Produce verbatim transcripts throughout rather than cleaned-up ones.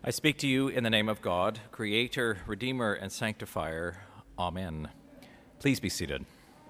I speak to you in the name of God, Creator, Redeemer, and Sanctifier. Amen. Please be seated.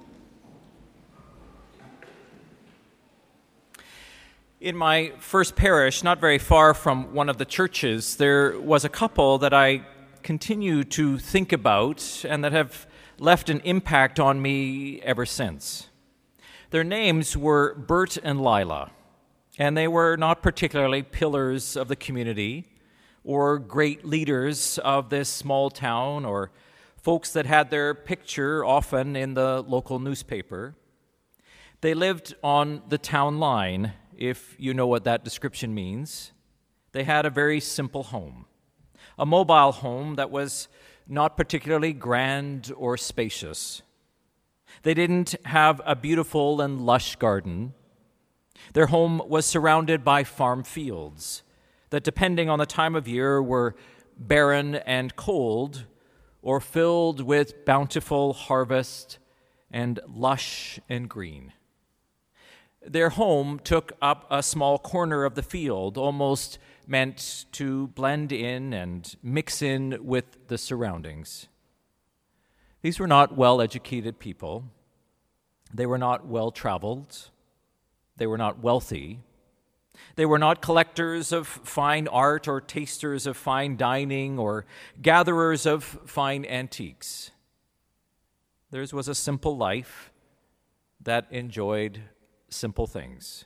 In my first parish, not very far from one of the churches, there was a couple that I continue to think about and that have left an impact on me ever since. Their names were Bert and Lila, and they were not particularly pillars of the community or great leaders of this small town or folks that had their picture often in the local newspaper. They lived on the town line, if you know what that description means. They had a very simple home, a mobile home that was not particularly grand or spacious. They didn't have a beautiful and lush garden. Their home was surrounded by farm fields that, depending on the time of year, were barren and cold or filled with bountiful harvest and lush and green. Their home took up a small corner of the field, almost meant to blend in and mix in with the surroundings. These were not well-educated people. They were not well-traveled. They were not wealthy. They were not collectors of fine art or tasters of fine dining or gatherers of fine antiques. Theirs was a simple life that enjoyed simple things.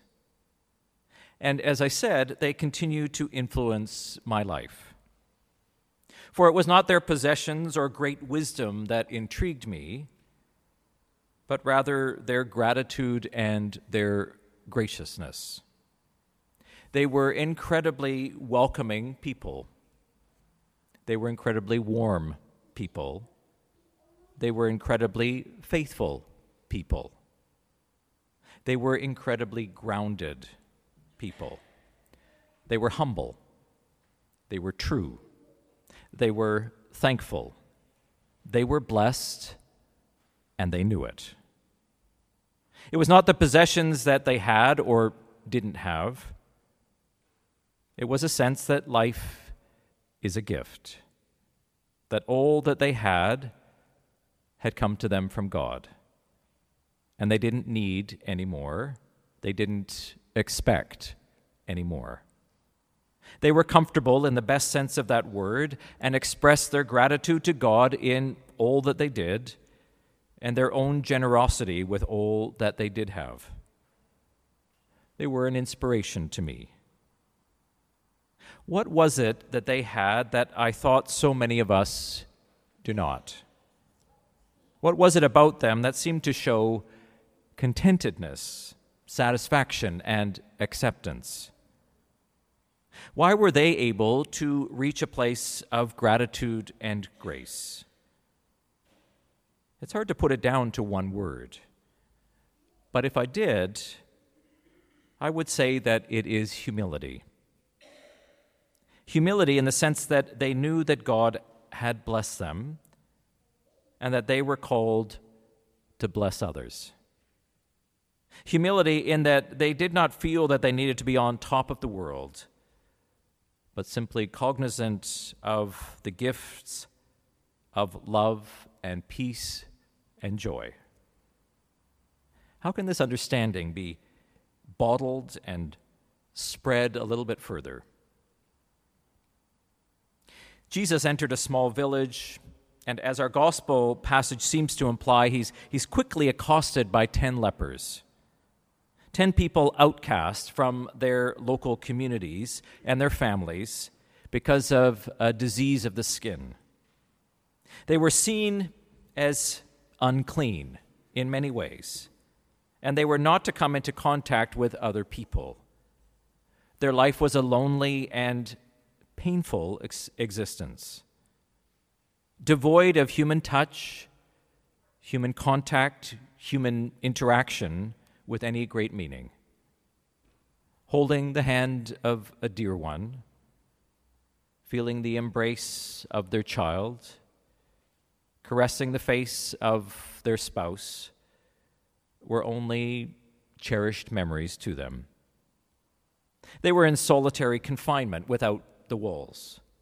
And as I said, they continue to influence my life. For it was not their possessions or great wisdom that intrigued me, but rather their gratitude and their graciousness. They were incredibly welcoming people. They were incredibly warm people. They were incredibly faithful people. They were incredibly grounded people. They were humble. They were true. They were thankful. They were blessed, and they knew it. It was not the possessions that they had or didn't have. It was a sense that life is a gift, that all that they had had come to them from God, and they didn't need any more. They didn't expect any more. They were comfortable in the best sense of that word and expressed their gratitude to God in all that they did and their own generosity with all that they did have. They were an inspiration to me. What was it that they had that I thought so many of us do not? What was it about them that seemed to show contentedness, satisfaction, and acceptance? Why were they able to reach a place of gratitude and grace? It's hard to put it down to one word, but if I did, I would say that it is humility. Humility in the sense that they knew that God had blessed them and that they were called to bless others. Humility in that they did not feel that they needed to be on top of the world, but simply cognizant of the gifts of love and peace and joy. How can this understanding be bottled and spread a little bit further? Jesus entered a small village, and as our gospel passage seems to imply, he's, he's quickly accosted by ten lepers. Ten people outcast from their local communities and their families because of a disease of the skin. They were seen as unclean in many ways, and they were not to come into contact with other people. Their life was a lonely and painful ex- existence, devoid of human touch, human contact, human interaction with any great meaning. Holding the hand of a dear one, feeling the embrace of their child, caressing the face of their spouse, were only cherished memories to them. They were in solitary confinement without the walls.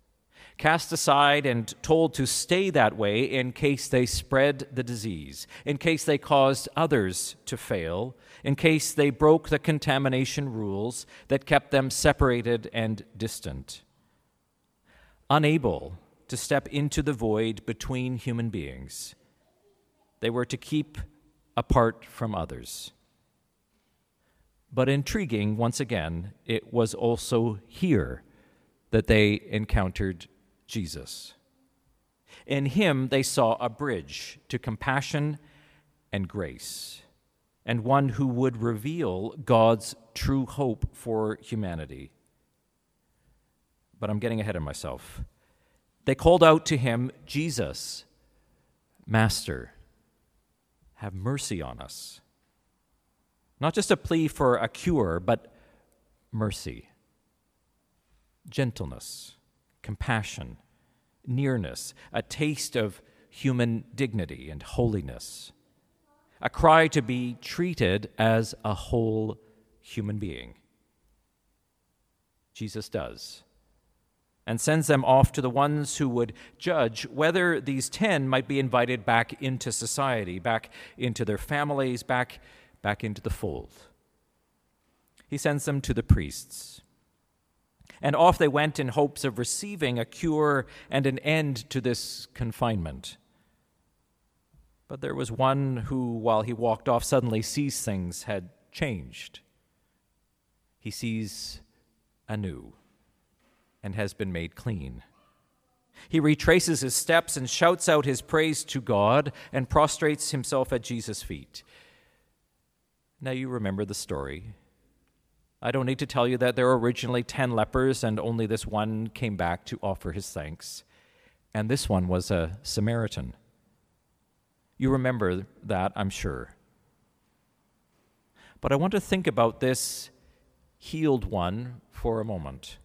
cast aside and told to stay that way in case they spread the disease, in case they caused others to fail, in case they broke the contamination rules that kept them separated and distant. Unable to step into the void between human beings, they were to keep apart from others. But intriguing, once again, it was also here that they encountered Jesus. In him, they saw a bridge to compassion and grace, and one who would reveal God's true hope for humanity. But I'm getting ahead of myself. They called out to him, Jesus, Master, have mercy on us. Not just a plea for a cure, but mercy, gentleness, compassion, nearness, a taste of human dignity and holiness, a cry to be treated as a whole human being. Jesus does, and sends them off to the ones who would judge whether these ten might be invited back into society, back into their families, back, back into the fold. He sends them to the priests. And off they went in hopes of receiving a cure and an end to this confinement. But there was one who, while he walked off, suddenly sees things had changed. He sees anew and has been made clean. He retraces his steps and shouts out his praise to God and prostrates himself at Jesus' feet. Now you remember the story. I don't need to tell you that there were originally ten lepers and only this one came back to offer his thanks. And this one was a Samaritan. You remember that, I'm sure. But I want to think about this healed one for a moment.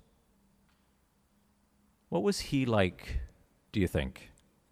What was he like, do you think?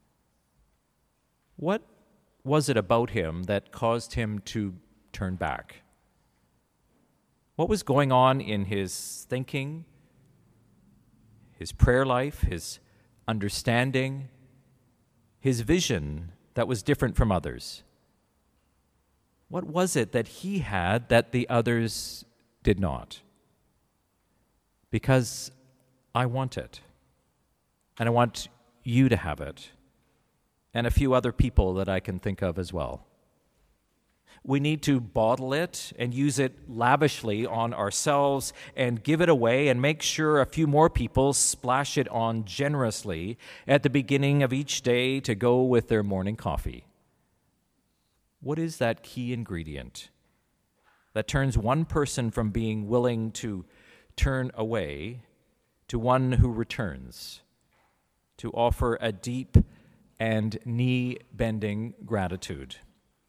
What was it about him that caused him to turn back? What was going on in his thinking, his prayer life, his understanding, his vision that was different from others? What was it that he had that the others did not? Because I want it, and I want you to have it, and a few other people that I can think of as well. We need to bottle it and use it lavishly on ourselves and give it away and make sure a few more people splash it on generously at the beginning of each day to go with their morning coffee. What is that key ingredient that turns one person from being willing to turn away to one who returns, to offer a deep and knee-bending gratitude?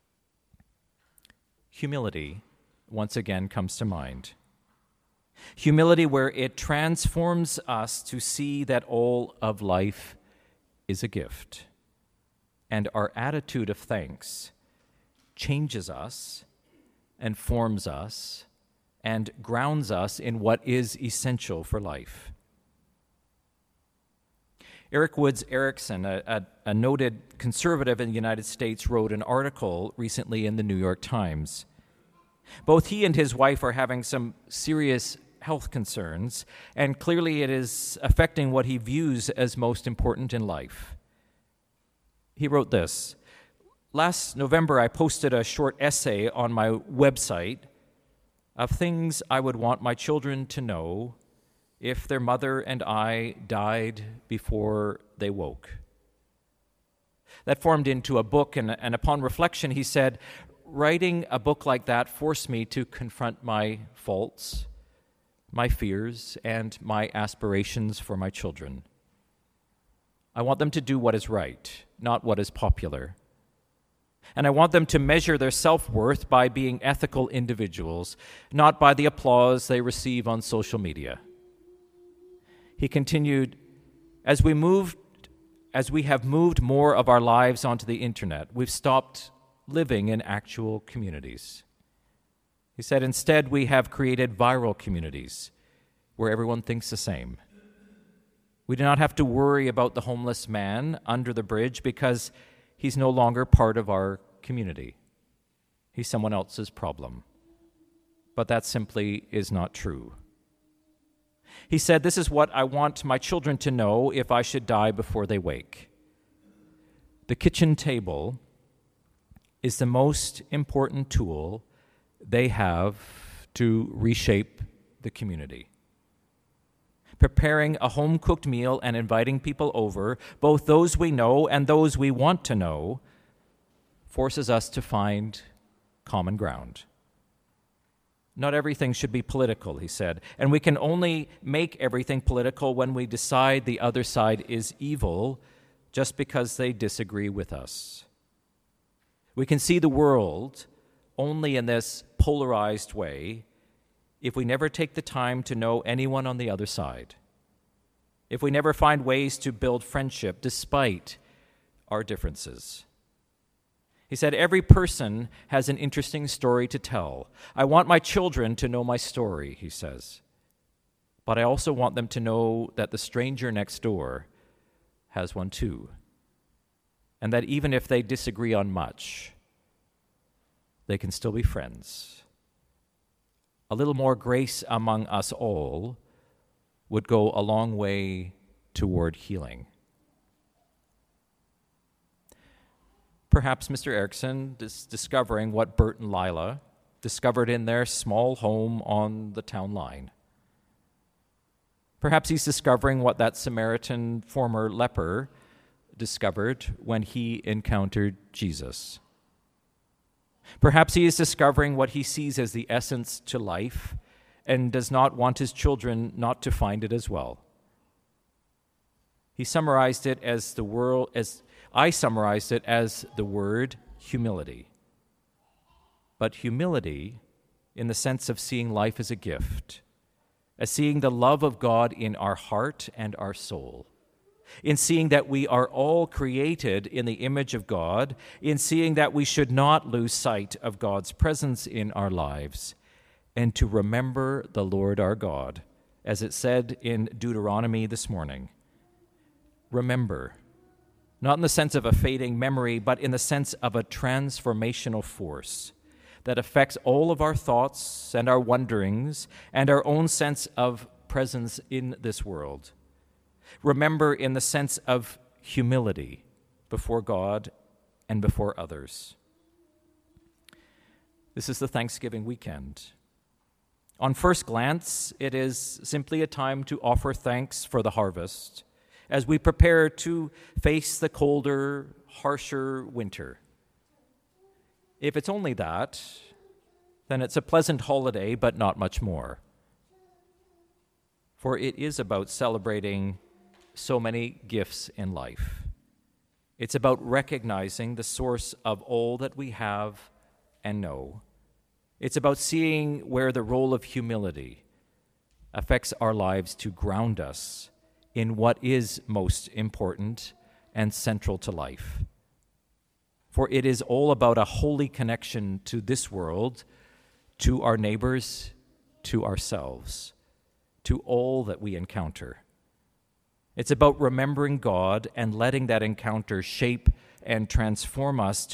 Humility, once again, comes to mind. Humility where it transforms us to see that all of life is a gift, and our attitude of thanks changes us and forms us and grounds us in what is essential for life. Eric Woods Erickson, a, a, a noted conservative in the United States, wrote an article recently in the New York Times. Both he and his wife are having some serious health concerns, and clearly it is affecting what he views as most important in life. He wrote this: "Last November, I posted a short essay on my website of things I would want my children to know if their mother and I died before they woke." That formed into a book, and, and upon reflection, he said, writing a book like that forced me to confront my faults, my fears, and my aspirations for my children. I want them to do what is right, not what is popular. And I want them to measure their self-worth by being ethical individuals, not by the applause they receive on social media. He continued, as we moved, as we have moved more of our lives onto the internet, we've stopped living in actual communities. He said, instead, we have created viral communities where everyone thinks the same. We do not have to worry about the homeless man under the bridge because he's no longer part of our community. He's someone else's problem. But that simply is not true. He said, "This is what I want my children to know if I should die before they wake. The kitchen table is the most important tool they have to reshape the community. Preparing a home-cooked meal and inviting people over, both those we know and those we want to know, forces us to find common ground. Not everything should be political," he said, "and we can only make everything political when we decide the other side is evil just because they disagree with us. We can see the world only in this polarized way if we never take the time to know anyone on the other side, if we never find ways to build friendship despite our differences." He said, "Every person has an interesting story to tell. I want my children to know my story," he says, "but I also want them to know that the stranger next door has one too, and that even if they disagree on much, they can still be friends. A little more grace among us all would go a long way toward healing." Perhaps Mister Erickson is discovering what Bert and Lila discovered in their small home on the town line. Perhaps he's discovering what that Samaritan former leper discovered when he encountered Jesus. Perhaps he is discovering what he sees as the essence to life and does not want his children not to find it as well. He summarized it as the world, as I summarized it as the word humility. But humility in the sense of seeing life as a gift, as seeing the love of God in our heart and our soul, in seeing that we are all created in the image of God, in seeing that we should not lose sight of God's presence in our lives, and to remember the Lord our God, as it said in Deuteronomy this morning. Remember, not in the sense of a fading memory, but in the sense of a transformational force that affects all of our thoughts and our wonderings and our own sense of presence in this world. Remember in the sense of humility before God and before others. This is the Thanksgiving weekend. On first glance, it is simply a time to offer thanks for the harvest as we prepare to face the colder, harsher winter. If it's only that, then it's a pleasant holiday, but not much more. For it is about celebrating so many gifts in life. It's about recognizing the source of all that we have and know. It's about seeing where the role of humility affects our lives to ground us in what is most important and central to life. For it is all about a holy connection to this world, to our neighbors, to ourselves, to all that we encounter. It's about remembering God and letting that encounter shape and transform us to